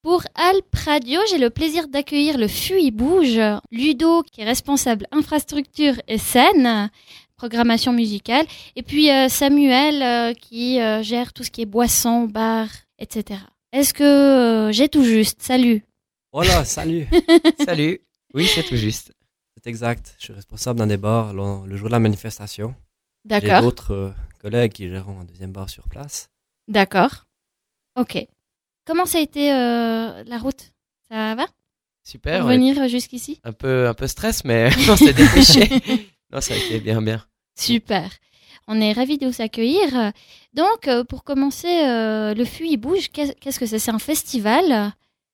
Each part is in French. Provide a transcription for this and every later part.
Pour Alp Radio, j'ai le plaisir d'accueillir le Fuit Bouge, Ludo qui est responsable infrastructure et scène, programmation musicale, et puis Samuel qui gère tout ce qui est boissons, bar, etc. Est-ce que j'ai tout juste? Salut. Voilà, salut. Salut. Oui, c'est tout juste. C'est exact. Je suis responsable d'un des bars le jour de la manifestation. D'accord. J'ai d'autres collègues qui gèrent un deuxième bar sur place. D'accord. Ok. Comment ça a été la route? Ça va? Super. Pour venir jusqu'ici? Un peu stress, mais on s'est dépêché. Non, ça a été bien. Super. On est ravis de vous accueillir. Donc, pour commencer, le Fuit Bouge, qu'est-ce que c'est? C'est un festival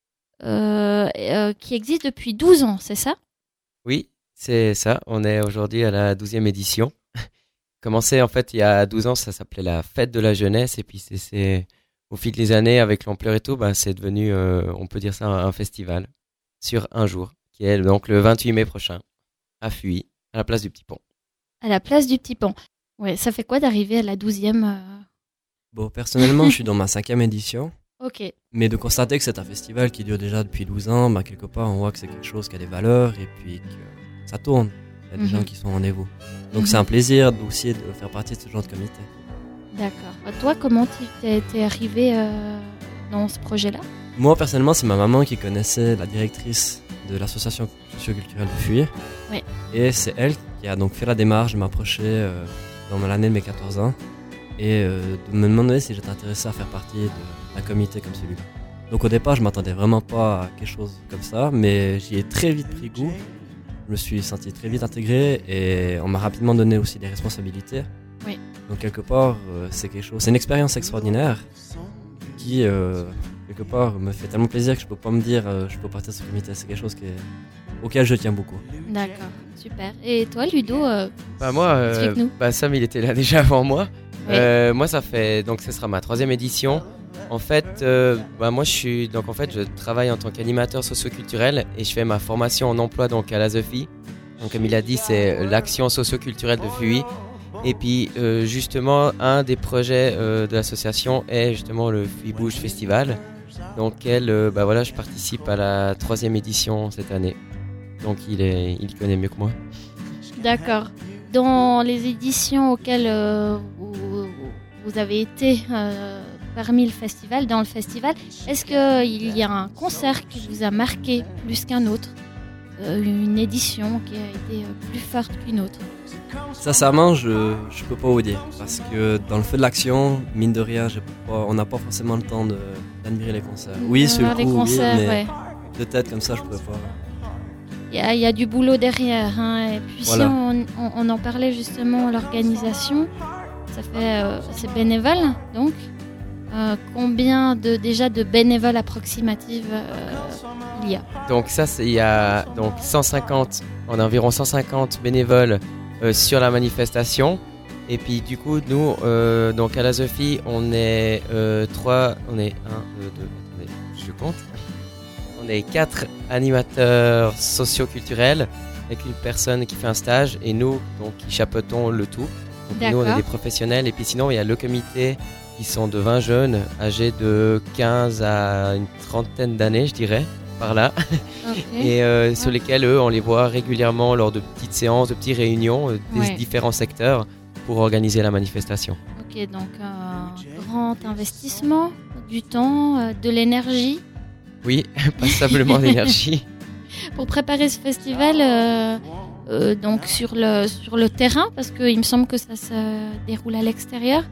qui existe depuis 12 ans, c'est ça? Oui, c'est ça. On est aujourd'hui à la 12e édition. Commencé, en fait, il y a 12 ans, ça s'appelait la Fête de la Jeunesse. Et puis, c'est au fil des années, avec l'ampleur et tout, c'est devenu, on peut dire ça, un festival sur un jour, qui est donc le 28 mai prochain, à Fuy, à la place du Petit Pont. À la place du Petit Pont. Ouais, ça fait quoi d'arriver à la 12e Bon, personnellement, je suis dans ma 5e édition. Ok. Mais de constater que c'est un festival qui dure déjà depuis 12 ans, quelque part, on voit que c'est quelque chose qui a des valeurs et puis que ça tourne. Il y a des gens qui sont au rendez-vous. Donc, c'est un plaisir aussi de faire partie de ce genre de comité. D'accord. Toi, comment t'es arrivé dans ce projet-là? Moi, personnellement, c'est ma maman qui connaissait la directrice de l'association socioculturelle de Fuy. Oui. Et c'est elle qui a donc fait la démarche de m'approcher dans l'année de mes 14 ans et de me demander si j'étais intéressé à faire partie d'un comité comme celui-là. Donc au départ, je m'attendais vraiment pas à quelque chose comme ça, mais j'y ai très vite pris goût. Je me suis senti très vite intégré et on m'a rapidement donné aussi des responsabilités. Oui. Donc quelque part, c'est une expérience extraordinaire qui, quelque part, me fait tellement plaisir que je peux pas me dire je peux partir de ce comité. C'est quelque chose auquel je tiens beaucoup. D'accord, super. Et toi, Ludo, Moi, explique-nous. Sam, il était là déjà avant moi. Oui. Moi, ce sera ma 3e édition. En fait, moi, je travaille en tant qu'animateur socioculturel et je fais ma formation en emploi donc à la ZEFI. Donc, comme il a dit, c'est l'action socioculturelle de Fuy. Et puis, justement, un des projets de l'association est justement le Fuy Bouge Festival, dans lequel je participe à la 3e édition cette année. Donc, il connaît mieux que moi. D'accord. Dans les éditions auxquelles vous avez été parmi dans le festival, est-ce qu'il y a un concert qui vous a marqué plus qu'un autre? Une édition qui a été plus forte qu'une autre? Sincèrement, je peux pas vous dire parce que dans le feu de l'action, mine de rien, on n'a pas forcément le temps d'admirer les concerts. Oui, sur le coup, concerts, oui, mais ouais. de tête comme ça, je pourrais pas. Il y a du boulot derrière, hein. Et puis voilà. Si on en parlait justement, l'organisation, c'est bénévole, donc combien déjà de bénévoles approximatifs il y a? Donc ça, il y a donc on a environ 150 bénévoles sur la manifestation. Et puis du coup, nous, donc à la ZEFI, on est 3, on est 1, 2, attendez, je compte. On est 4 animateurs socio-culturels avec une personne qui fait un stage et nous, donc, qui chapeautons le tout. Donc nous, on est des professionnels. Et puis sinon, il y a le comité qui sont de 20 jeunes âgés de 15 à une trentaine d'années, je dirais, par là. Okay. Et sur lesquels, eux, on les voit régulièrement lors de petites séances, de petites réunions des différents secteurs pour organiser la manifestation. Ok, donc un grand investissement, du temps, de l'énergie. Oui, pas simplement l'énergie. Pour préparer ce festival, donc sur le terrain, parce qu'il me semble que ça se déroule à l'extérieur,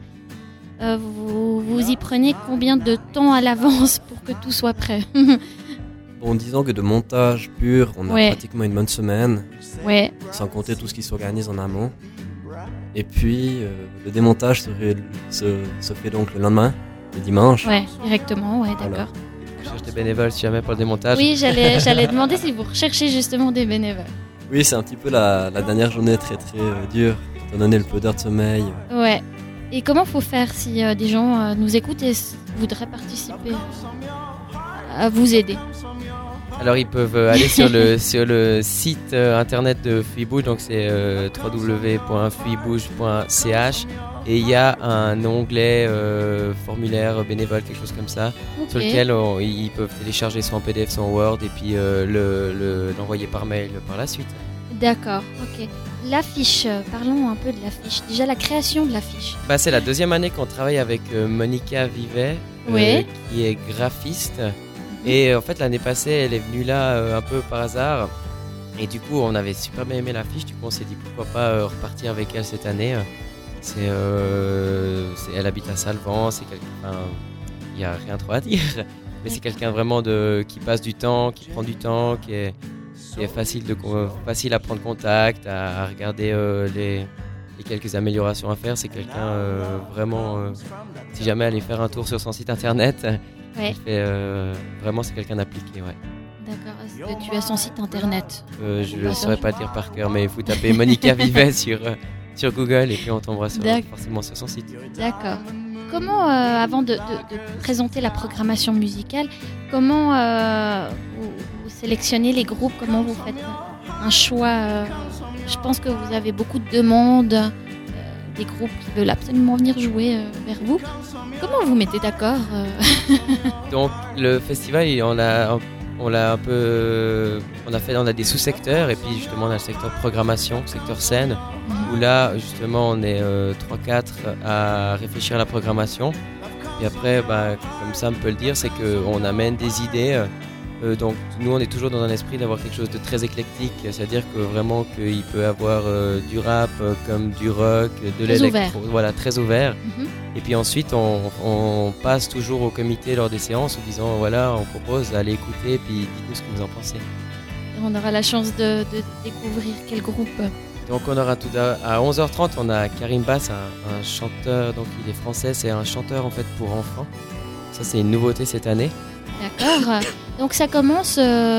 vous y prenez combien de temps à l'avance pour que tout soit prêt? Bon, disons que de montage pur, on a pratiquement une bonne semaine, sans compter tout ce qui s'organise en amont. Et puis, le démontage se fait donc le lendemain, le dimanche. Ouais, directement, d'accord. Voilà. Je cherche des bénévoles si jamais pour le démontage. Oui, j'allais demander si vous recherchez justement des bénévoles. Oui, c'est un petit peu la dernière journée très très dure, étant donné le peu d'heures de sommeil. Ouais. Et comment faut faire si des gens nous écoutent et voudraient participer à vous aider? Alors ils peuvent aller sur le site internet de Fuy Bouge, donc c'est www.fuybouge.ch. Et il y a un onglet formulaire bénévole, quelque chose comme ça, sur lequel ils peuvent télécharger soit en PDF, soit en Word, et puis l'envoyer par mail par la suite. D'accord, ok. L'affiche, parlons un peu de l'affiche. Déjà la création de l'affiche. C'est la deuxième année qu'on travaille avec Monica Vivet, qui est graphiste. Et en fait, l'année passée, elle est venue là un peu par hasard. Et du coup, on avait super bien aimé l'affiche. Du coup, on s'est dit pourquoi pas repartir avec elle cette année. Elle habite à Salvan. Il n'y a rien trop à dire. Mais c'est quelqu'un vraiment qui passe du temps, qui prend du temps, qui est facile à prendre contact, à regarder les quelques améliorations à faire. C'est quelqu'un vraiment, si jamais aller faire un tour sur son site internet, vraiment c'est quelqu'un d'appliqué. Ouais. D'accord, est-ce que tu as son site internet? Je ne saurais pas le dire par cœur, mais vous tapez Monica Vivet sur Google et puis on tombera forcément sur son site. D'accord. Comment, avant de présenter la programmation musicale, comment vous sélectionnez les groupes? Comment vous faites un choix? Je pense que vous avez beaucoup de demandes, des groupes qui veulent absolument venir jouer vers vous. Comment vous mettez d'accord Donc le festival, on a des sous-secteurs, et puis justement on a le secteur programmation, secteur scène, où là justement on est 3-4 à réfléchir à la programmation. Et après, comme Sam peut le dire, c'est qu'on amène des idées. Donc nous on est toujours dans un esprit d'avoir quelque chose de très éclectique, c'est-à-dire que vraiment qu'il peut avoir du rap comme du rock, de l'électro, voilà, très ouvert. Et puis ensuite on passe toujours au comité lors des séances en disant voilà, on propose, allez écouter, puis dites-nous ce que vous en pensez. On aura la chance de découvrir quel groupe. Donc on aura à 11h30, on a Karim Bass, un chanteur, donc il est français, c'est un chanteur en fait pour enfants. Ça c'est une nouveauté cette année. D'accord. Donc ça commence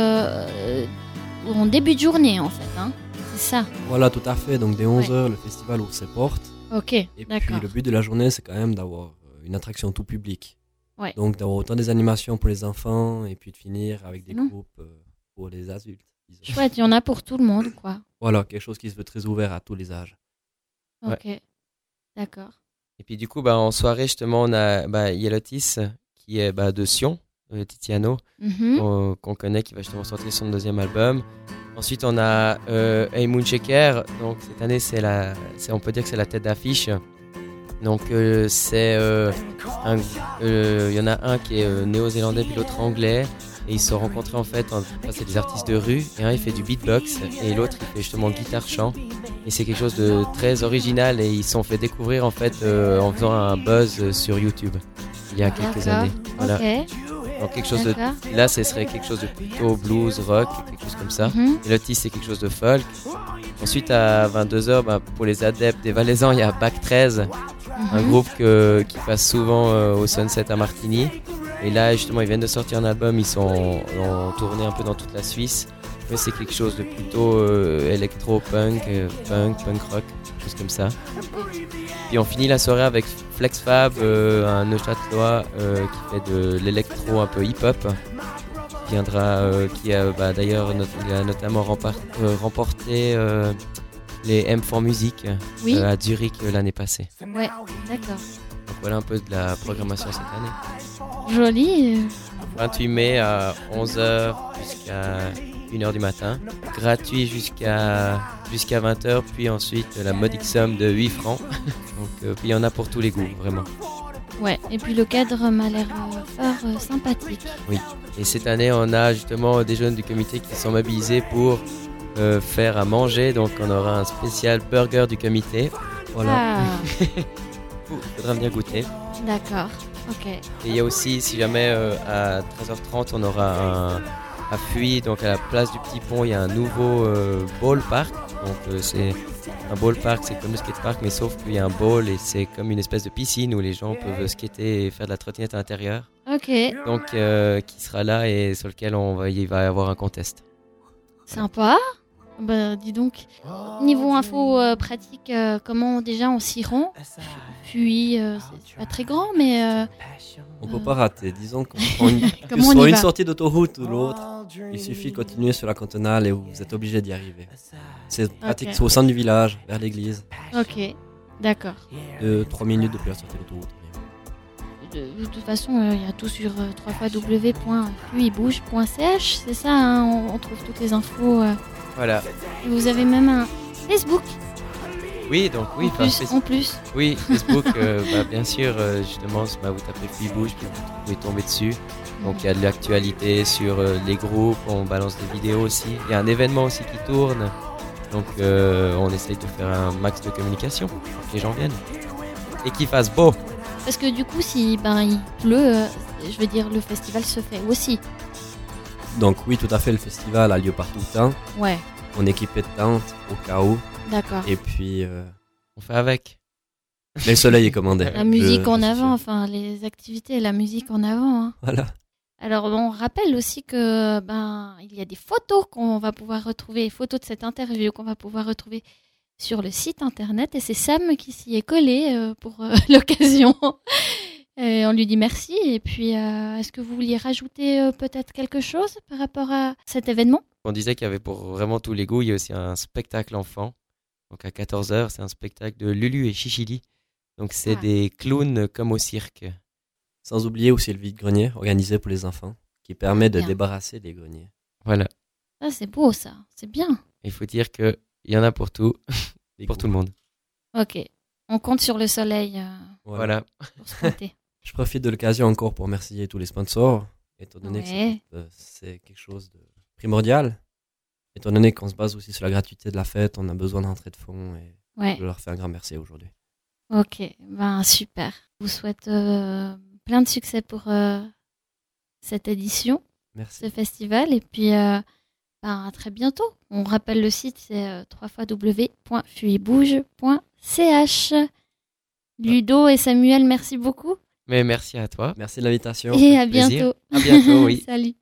en début de journée en fait, hein. C'est ça. Voilà, tout à fait. Donc dès 11h, le festival ouvre ses portes. Ok, et d'accord. puis le but de la journée, c'est quand même d'avoir une attraction tout public. Ouais. Donc d'avoir autant des animations pour les enfants et puis de finir avec des groupes pour les adultes. Chouette, il y en a pour tout le monde, quoi. Voilà, quelque chose qui se veut très ouvert à tous les âges. Ok, d'accord. Et puis du coup, en soirée, justement, on a Yelotis qui est de Sion. Tiziano, qu'on connaît, qui va justement sortir son deuxième album. Ensuite, on a Aymoun Sheker. Donc cette année, on peut dire que c'est la tête d'affiche. Donc il y en a un qui est néo-zélandais puis l'autre anglais. Et ils se sont rencontrés en fait, c'est des artistes de rue. Et un il fait du beatbox et l'autre il fait justement guitare-chant. Et c'est quelque chose de très original et ils se sont fait découvrir en fait en faisant un buzz sur YouTube il y a quelques années. Voilà. Okay. Donc quelque chose là, ce serait quelque chose de plutôt blues, rock, quelque chose comme ça. Et l'autre, c'est quelque chose de folk. Ensuite, à 22h, pour les adeptes des Valaisans, il y a Bac 13, un groupe qui passe souvent au Sunset à Martigny. Et là, justement, ils viennent de sortir un album, ils sont en tournée un peu dans toute la Suisse. Mais c'est quelque chose de plutôt électro-punk, punk rock, quelque chose comme ça. Puis on finit la soirée avec Flex Fab, un Neuchâtelois qui fait de l'électro un peu hip-hop. Qui a d'ailleurs il a notamment remporté les M4 Music à Zurich l'année passée. Ouais, d'accord. Donc voilà un peu de la programmation cette année. Joli. 28 mai à 11h jusqu'à 1h du matin. Gratuit jusqu'à 20h, puis ensuite la modique somme de 8 francs. Donc puis il y en a pour tous les goûts, vraiment. Ouais, et puis le cadre m'a l'air fort sympathique. Oui, et cette année on a justement des jeunes du comité qui sont mobilisés pour faire à manger. Donc on aura un spécial burger du comité. Voilà. Il faudra venir goûter. D'accord, ok. Et il y a aussi, si jamais à 13h30 on aura à Fuy, donc à la place du Petit Pont, il y a un nouveau ball park. Donc c'est un ball park, c'est comme le skate park, mais sauf qu'il y a un ball et c'est comme une espèce de piscine où les gens peuvent skater et faire de la trottinette à l'intérieur. Ok. Donc qui sera là et sur lequel il va y avoir un contest. Sympa. Dis donc, niveau info pratique, comment déjà on s'y rend? Puis c'est pas très grand, mais on peut pas rater. Disons qu'on prend soit une sortie d'autoroute ou l'autre. Il suffit de continuer sur la cantonale et vous êtes obligé d'y arriver. C'est pratique, c'est au centre du village, vers l'église. Ok, D'accord. 3 minutes depuis la sortie de l'autoroute. De toute façon, il y a tout sur www.fuibouge.ch, c'est ça, hein, on trouve toutes les infos. Voilà. Et vous avez même un Facebook Oui, donc oui. en plus. Oui, Facebook, bien sûr, justement, vous tapez Fuibouge, puis vous pouvez tomber dessus. Donc il y a de l'actualité sur les groupes, on balance des vidéos aussi. Il y a un événement aussi qui tourne. Donc on essaye de faire un max de communication pour que les gens viennent. Et qu'il fasse beau. Parce que du coup, si il pleut, je veux dire, le festival se fait aussi. Donc oui, tout à fait, le festival a lieu par tout le temps. Ouais, On est équipé de tentes au cas où. d'accord. Et puis, On fait avec. mais le soleil est commandé. La musique en je suis avant, sûr. enfin les activités et la musique en avant. Hein. Voilà. Alors on rappelle aussi que il y a des photos qu'on va pouvoir retrouver, photos de cette interview qu'on va pouvoir retrouver sur le site internet et c'est Sam qui s'y est collé pour l'occasion. Et on lui dit merci et puis est-ce que vous vouliez rajouter peut-être quelque chose par rapport à cet événement? On disait qu'il y avait pour vraiment tous les goûts, il y a aussi un spectacle enfant. Donc à 14h, c'est un spectacle de Lulu et Chichili. Donc c'est des clowns comme au cirque. Sans oublier aussi le vide-grenier organisé pour les enfants, qui permet de Bien. débarrasser des greniers. Voilà. Ah, c'est beau ça, c'est bien. Il faut dire qu'il y en a pour tout, Des pour goûts. tout le monde. Ok, on compte sur le soleil Voilà. pour se pointer. Je profite de l'occasion encore pour remercier tous les sponsors, étant donné Ouais. que c'est quelque chose de primordial. Étant donné qu'on se base aussi sur la gratuité de la fête, on a besoin d'entrée de fonds et Ouais, je leur fais un grand merci aujourd'hui. ok, super. Je vous souhaite plein de succès pour cette édition, Merci. ce festival, et puis à très bientôt. On rappelle le site, c'est www.fuibouge.ch. Ludo et Samuel, merci beaucoup Mais merci à toi. Merci de l'invitation. et à plaisir. bientôt. À bientôt, oui. Salut.